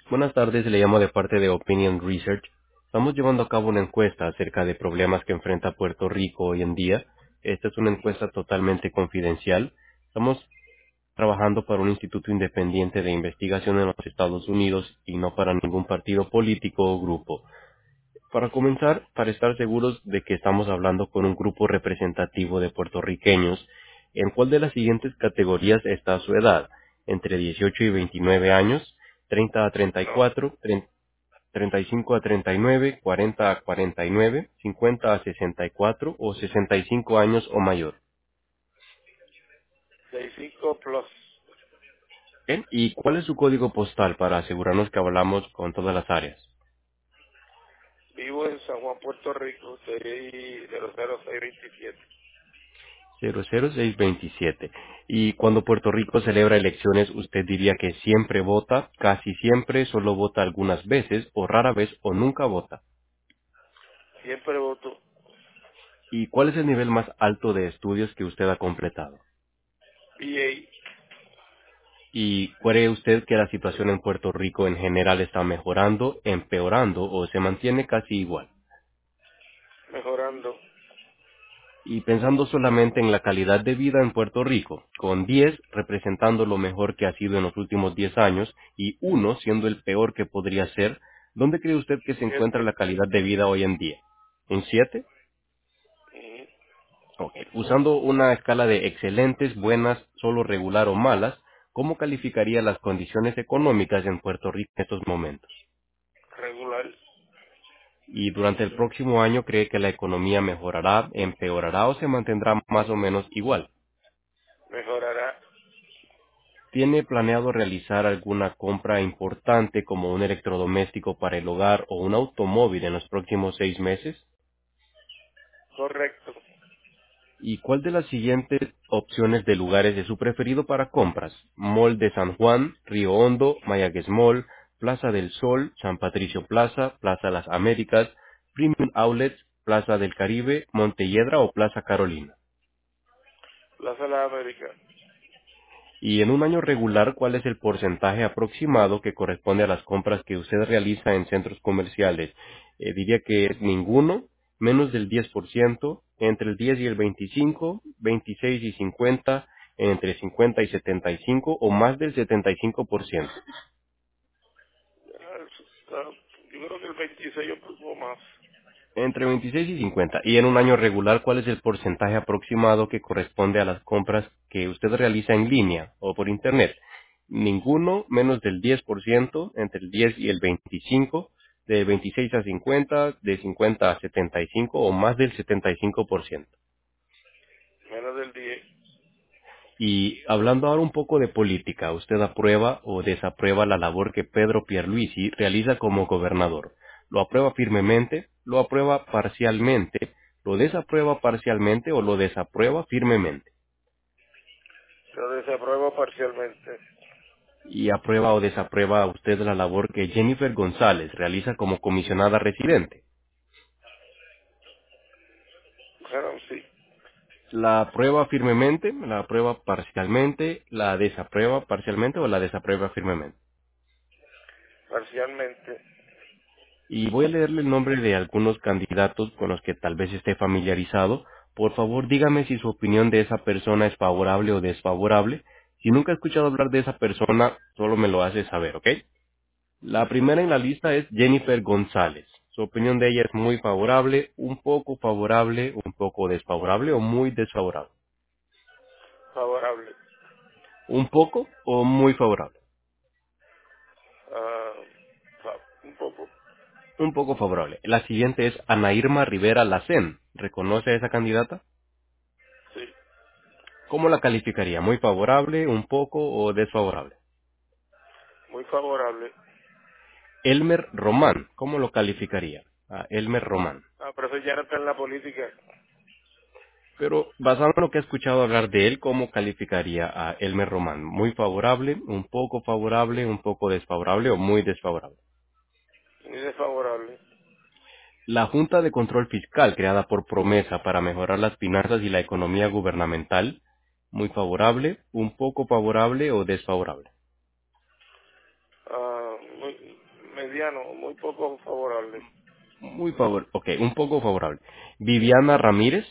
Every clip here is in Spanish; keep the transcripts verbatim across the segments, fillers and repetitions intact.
Buenas tardes, le llamo de parte de Opinion Research. Estamos llevando a cabo una encuesta acerca de problemas que enfrenta Puerto Rico hoy en día. Esta es una encuesta totalmente confidencial. Estamos trabajando para un instituto independiente de investigación en los Estados Unidos y no para ningún partido político o grupo. Para comenzar, para estar seguros de que estamos hablando con un grupo representativo de puertorriqueños, ¿en cuál de las siguientes categorías está su edad? Entre dieciocho y veintinueve años, treinta a treinta y No, cuatro, treinta y cinco a treinta y nueve, cuarenta a cuarenta y nueve, cincuenta a sesenta y cuatro o sesenta y cinco años o mayor. sesenta y cinco plus. ¿Bien? ¿Y cuál es su código postal para asegurarnos que hablamos con todas las áreas? Vivo en San Juan, Puerto Rico, seis cero cero seis veintisiete. cero cero seis veintisiete. Y cuando Puerto Rico celebra elecciones, ¿usted diría que siempre vota, casi siempre, solo vota algunas veces, o rara vez, o nunca vota? Siempre voto ¿Y cuál es el nivel más alto de estudios que usted ha completado? B ¿Y cree usted que la situación en Puerto Rico en general está mejorando, empeorando o se mantiene casi igual? A, mejorando. Y pensando solamente en la calidad de vida en Puerto Rico, con diez representando lo mejor que ha sido en los últimos diez años y uno siendo el peor que podría ser, ¿dónde cree usted que se encuentra Siete. la calidad de vida hoy en día? ¿En siete? Ujú. Ok. Usando una escala de excelentes, buenas, solo regular o malas, ¿cómo calificaría las condiciones económicas en Puerto Rico en estos momentos? Regular. Y durante el próximo año cree que la economía mejorará, empeorará o se mantendrá más o menos igual. Mejorará. ¿Tiene planeado realizar alguna compra importante como un electrodoméstico para el hogar o un automóvil en los próximos seis meses? Correcto. ¿Y cuál de las siguientes opciones de lugares es su preferido para compras? Mall de San Juan, Río Hondo, Mayagüez Mall, Plaza del Sol, San Patricio Plaza, Plaza Las Américas, Premium Outlets, Plaza del Caribe, Montelledra o Plaza Carolina. Plaza de la América. Y en un año regular, ¿cuál es el porcentaje aproximado que corresponde a las compras que usted realiza en centros comerciales? Eh, diría que es ninguno, menos del diez por ciento, entre el diez y el veinticinco, veintiséis y cincuenta, entre cincuenta y setenta y cinco o más del setenta y cinco por ciento. Ah, eso está- Yo creo que el veintiséis un poco más. Entre veintiséis y cincuenta. Y en un año regular, ¿cuál es el porcentaje aproximado que corresponde a las compras que usted realiza en línea o por Internet? Ninguno, menos del diez por ciento, entre el diez y el veinticinco, de veintiséis a cincuenta, de cincuenta a setenta y cinco o más del setenta y cinco por ciento. Menos del diez. Y hablando ahora un poco de política, ¿usted aprueba o desaprueba la labor que Pedro Pierluisi realiza como gobernador? ¿Lo aprueba firmemente? ¿Lo aprueba parcialmente? ¿Lo desaprueba parcialmente o lo desaprueba firmemente? Lo desapruebo parcialmente. ¿Y aprueba o desaprueba usted la labor que Jennifer González realiza como comisionada residente? Bueno, sí. ¿La aprueba firmemente? ¿La aprueba parcialmente? ¿La desaprueba parcialmente o la desaprueba firmemente? Parcialmente. Y voy a leerle el nombre de algunos candidatos con los que tal vez esté familiarizado. Por favor, dígame si su opinión de esa persona es favorable o desfavorable. Si nunca ha escuchado hablar de esa persona, solo me lo hace saber, ¿ok? La primera en la lista es Jennifer González. Su opinión de ella es muy favorable, un poco favorable, un poco desfavorable o muy desfavorable. Favorable. Un poco o muy favorable. Ah, fa- un poco. Un poco favorable. La siguiente es Ana Irma Rivera Lacén. ¿Reconoce a esa candidata? Sí. ¿Cómo la calificaría? ¿Muy favorable, un poco o desfavorable? Muy favorable. Elmer Román, ¿cómo lo calificaría? A Elmer Román. Ah, pero eso ya no está en la política. Pero basado en lo que he escuchado hablar de él, ¿cómo calificaría a Elmer Román? ¿Muy favorable, un poco favorable, un poco desfavorable o muy desfavorable? Muy desfavorable. La Junta de Control Fiscal, creada por Promesa para mejorar las finanzas y la economía gubernamental, ¿muy favorable, un poco favorable o desfavorable? Ah, muy mediano, muy poco favorable. Muy favorable. Ok, un poco favorable. Viviana Ramírez.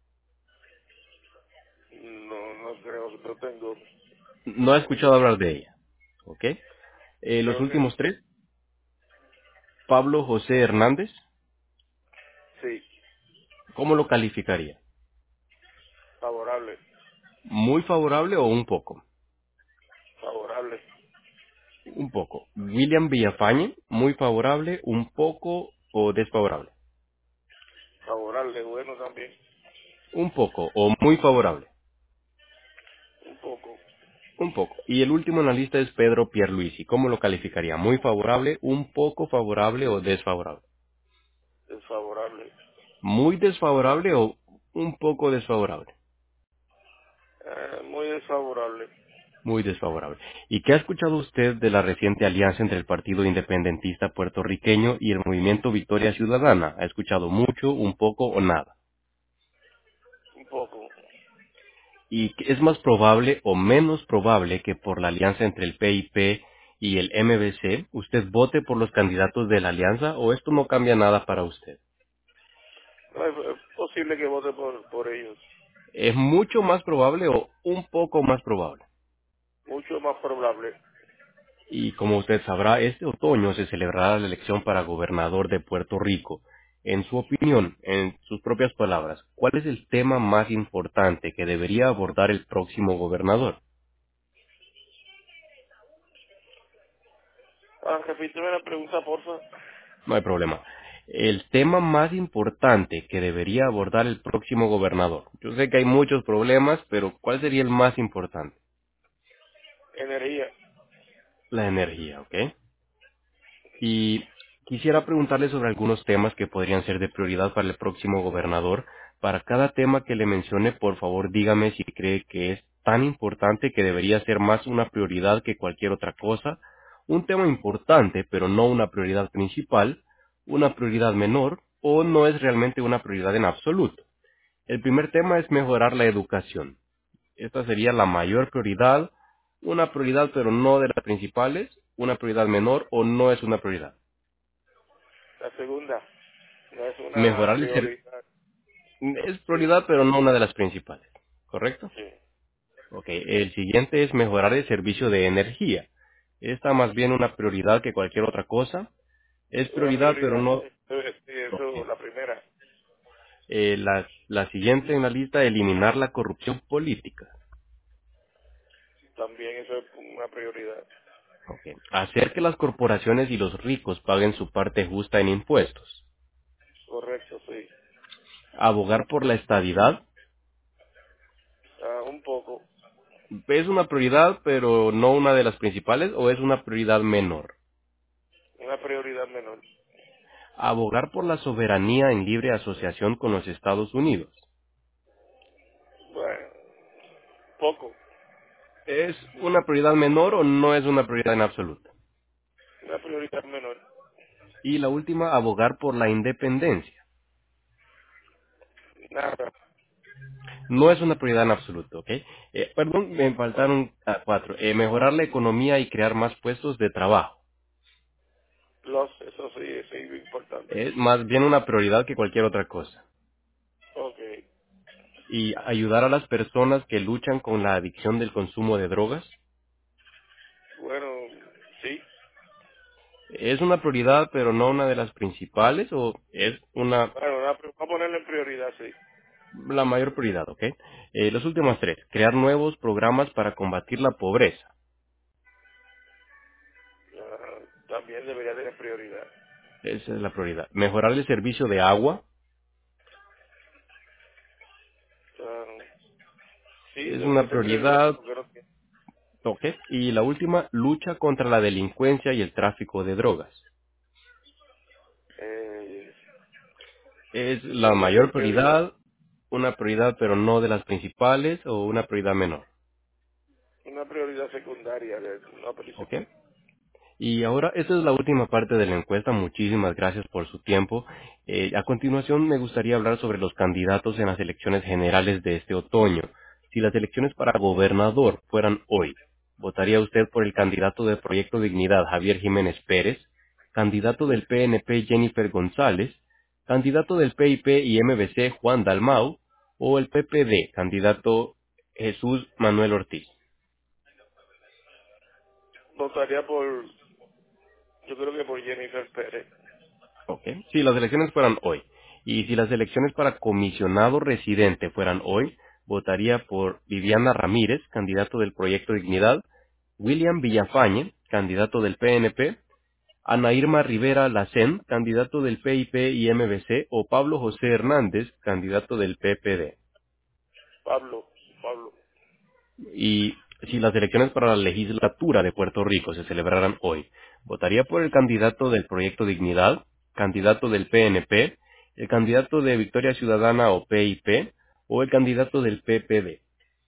No, no creo, no tengo. No ha escuchado hablar de ella. Ok. Eh, los Creo que últimos tres. Pablo José Hernández. sí, ¿Cómo lo calificaría? favorable, ¿Muy favorable o un poco? favorable, Un poco. William Villafañe. Muy favorable, un poco o desfavorable. favorable, bueno también, Un poco o muy favorable. un poco, Un poco. Y el último en la lista es Pedro Pierluisi. ¿Cómo lo calificaría? ¿Muy favorable, un poco favorable o desfavorable? desfavorable, ¿Muy desfavorable o un poco desfavorable? eh, muy desfavorable. Muy desfavorable. ¿Y qué ha escuchado usted de la reciente alianza entre el Partido Independentista Puertorriqueño y el Movimiento Victoria Ciudadana? ¿Ha escuchado mucho, un poco o nada? Un poco. ¿Y qué es más probable o menos probable que por la alianza entre el P I P y el M B C usted vote por los candidatos de la alianza o esto no cambia nada para usted? No, es, es posible que vote por, por ellos. ¿Es mucho más probable o un poco más probable? Mucho más probable. Y como usted sabrá, este otoño se celebrará la elección para gobernador de Puerto Rico. En su opinión, en sus propias palabras, ¿cuál es el tema más importante que debería abordar el próximo gobernador? Ah, repíteme la pregunta, porfa. No hay problema. El tema más importante que debería abordar el próximo gobernador. Yo sé que hay muchos problemas, pero ¿cuál sería el más importante? Energía. La energía, ¿ok? Y quisiera preguntarle sobre algunos temas que podrían ser de prioridad para el próximo gobernador. Para cada tema que le mencione, por favor, dígame si cree que es tan importante que debería ser más una prioridad que cualquier otra cosa. Un tema importante, pero no una prioridad principal, una prioridad menor, o no es realmente una prioridad en absoluto. El primer tema es mejorar la educación. Esta sería la mayor prioridad, una prioridad pero no de las principales, una prioridad menor o no es una prioridad. La segunda. No es una Mejorar el ser prioridad. es Sí, prioridad, pero no una de las principales. ¿Correcto? sí. Ok. El siguiente es mejorar el servicio de energía. Esta más bien una prioridad que cualquier otra cosa. Es Una prioridad, pero prioridad. no. Sí, sí, Ok. eso, la primera. Eh, la, la siguiente en la lista, eliminar la corrupción política. También eso es una prioridad. Ok. Hacer que las corporaciones y los ricos paguen su parte justa en impuestos. Correcto, sí. Abogar por la estabilidad. Ah, un poco. ¿Es una prioridad, pero no una de las principales, o es una prioridad menor? Una prioridad menor. Abogar por la soberanía en libre asociación con los Estados Unidos. Bueno, poco. ¿Es una prioridad menor o no es una prioridad en absoluto? Una prioridad menor. Y la última, abogar por la independencia. Nada. No es una prioridad en absoluto, ¿ok? Eh, perdón, me faltaron ah, cuatro. Eh, mejorar la economía y crear más puestos de trabajo. Plus, eso sí, es importante. Es más bien una prioridad que cualquier otra cosa. Ok. Y ayudar a las personas que luchan con la adicción del consumo de drogas. Bueno, sí. ¿Es una prioridad pero no una de las principales o es una Bueno, una- vamos a ponerle en prioridad, sí. la mayor prioridad, ¿ok? Eh, los últimos tres, crear nuevos programas para combatir la pobreza. Ah, también debería tener prioridad. Esa es la prioridad. Mejorar el servicio de agua. Ah, sí, Es debería una ser prioridad, prioridad, porque no tiene. ¿ok? Y la última, lucha contra la delincuencia y el tráfico de drogas. Eh, Es la debería ser mayor prioridad. prioridad, una prioridad pero no de las principales o una prioridad menor, Una prioridad secundaria, de, no ¿ok? principal. Y ahora, esta es la última parte de la encuesta. Muchísimas gracias por su tiempo. Eh, a continuación, me gustaría hablar sobre los candidatos en las elecciones generales de este otoño. Si las elecciones para gobernador fueran hoy, ¿Votaría usted por el candidato del Proyecto Dignidad, Javier Jiménez Pérez, candidato del P N P, Jennifer González, candidato del P I P y M V C, Juan Dalmau, o el P P D, candidato Jesús Manuel Ortiz? Votaría por, yo creo que por Jennifer Pérez. Ok. Si las elecciones fueran hoy, y si las elecciones para comisionado residente fueran hoy, votaría por Viviana Ramírez, candidato del Proyecto Dignidad, William Villafañe, candidato del P N P, Ana Irma Rivera Lacén, candidato del P I P y M V C, o Pablo José Hernández, candidato del P P D. Pablo, Pablo. Y si las elecciones para la legislatura de Puerto Rico se celebraran hoy, votaría por el candidato del Proyecto Dignidad, candidato del P N P, el candidato de Victoria Ciudadana o P I P, o el candidato del P P D.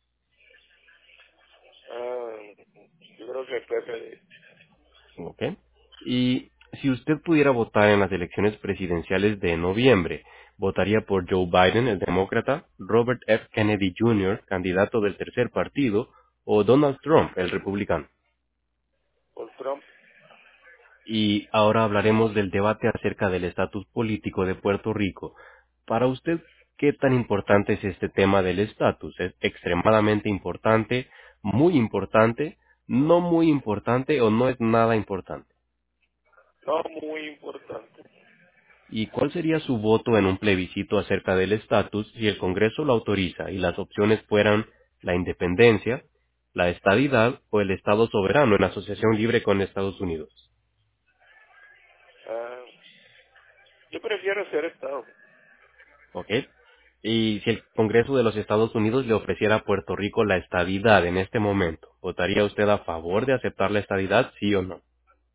Ah, yo creo que Pepe. ¿Ok? Y si usted pudiera votar en las elecciones presidenciales de noviembre, votaría por Joe Biden, el demócrata, Robert F. Kennedy junior, candidato del tercer partido, o Donald Trump, el republicano. Por Trump. Y ahora hablaremos del debate acerca del estatus político de Puerto Rico. Para usted, ¿qué tan importante es este tema del estatus? ¿Es extremadamente importante, muy importante, no muy importante o no es nada importante? No muy importante. ¿Y cuál sería su voto en un plebiscito acerca del estatus si el Congreso lo autoriza y las opciones fueran la independencia, la estadidad o el Estado soberano en asociación libre con Estados Unidos? Ah, yo prefiero ser Estado. ¿Ok? Y si el Congreso de los Estados Unidos le ofreciera a Puerto Rico la estadidad en este momento, ¿votaría usted a favor de aceptar la estadidad, sí o no?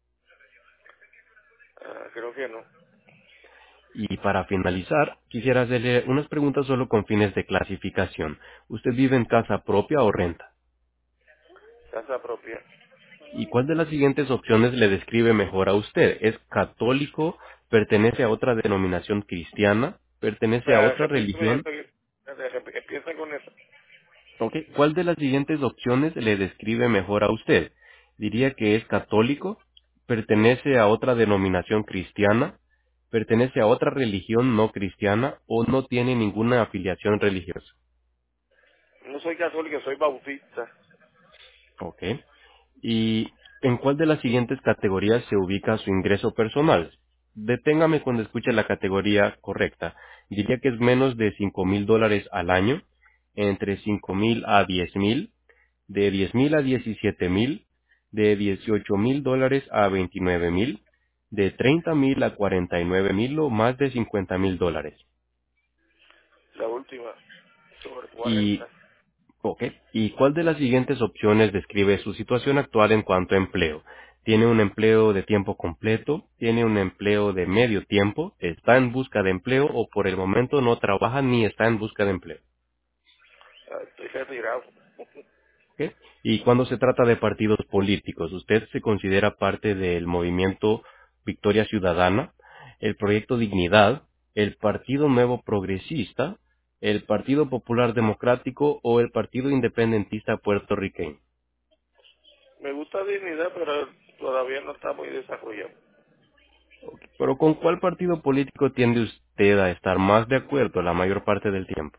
Ah, creo que no. Y para finalizar, quisiera hacerle unas preguntas solo con fines de clasificación. ¿Usted vive en casa propia o renta? Casa propia. ¿Y cuál de las siguientes opciones le describe mejor a usted? ¿Es católico? ¿Pertenece a otra denominación cristiana? ¿Pertenece a Pero otra repíteme religión? eso. que- rep- Empieza con eso. Ok. ¿Cuál de las siguientes opciones le describe mejor a usted? ¿Diría que es católico? ¿Pertenece a otra denominación cristiana? ¿Pertenece a otra religión no cristiana? ¿O no tiene ninguna afiliación religiosa? No soy católico, soy bautista. Ok. ¿Y en cuál de las siguientes categorías se ubica su ingreso personal? Deténgame cuando escuche la categoría correcta. Diría que es menos de cinco mil dólares al año, entre cinco mil a diez mil, de diez mil a diecisiete mil, de dieciocho mil dólares a veintinueve mil, de treinta mil a cuarenta y nueve mil o más de cincuenta mil dólares. La última, sobre Y cuarenta. Ok. ¿Y cuál de las siguientes opciones describe su situación actual en cuanto a empleo? ¿Tiene un empleo de tiempo completo? ¿Tiene un empleo de medio tiempo? ¿Está en busca de empleo o por el momento no trabaja ni está en busca de empleo? Ah, estoy retirado. ¿Ok? Y cuando se trata de partidos políticos, ¿usted se considera parte del movimiento Victoria Ciudadana, el Proyecto Dignidad, el Partido Nuevo Progresista, el Partido Popular Democrático o el Partido Independentista Puertorriqueño? Me gusta dignidad, pero todavía no está muy desarrollado. Pero ¿con cuál partido político tiende usted a estar más de acuerdo la mayor parte del tiempo?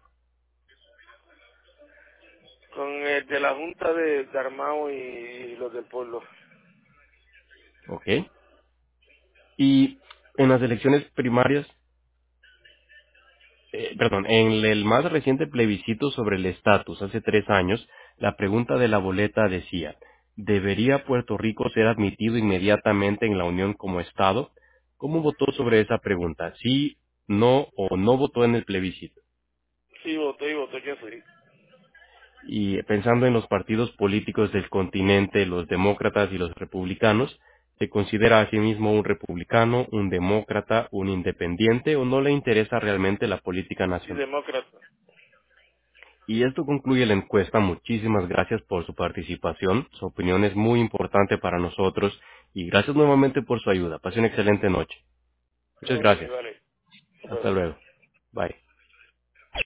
Con el de la Junta de, de Armao y los del pueblo. ¿Ok? Y en las elecciones primarias, eh, perdón, en el más reciente plebiscito sobre el estatus hace tres años, la pregunta de la boleta decía, ¿debería Puerto Rico ser admitido inmediatamente en la Unión como Estado? ¿Cómo votó sobre esa pregunta? ¿Sí, no o no votó en el plebiscito? Sí, voté y voté que sí. Y pensando en los partidos políticos del continente, los demócratas y los republicanos, ¿se considera a sí mismo un republicano, un demócrata, un independiente o no le interesa realmente la política Sí, nacional? demócrata. Y esto concluye la encuesta. Muchísimas gracias por su participación. Su opinión es muy importante para nosotros y gracias nuevamente por su ayuda. Pase una excelente noche. Muchas Ok, gracias. vale. Hasta Luego. luego. Bye.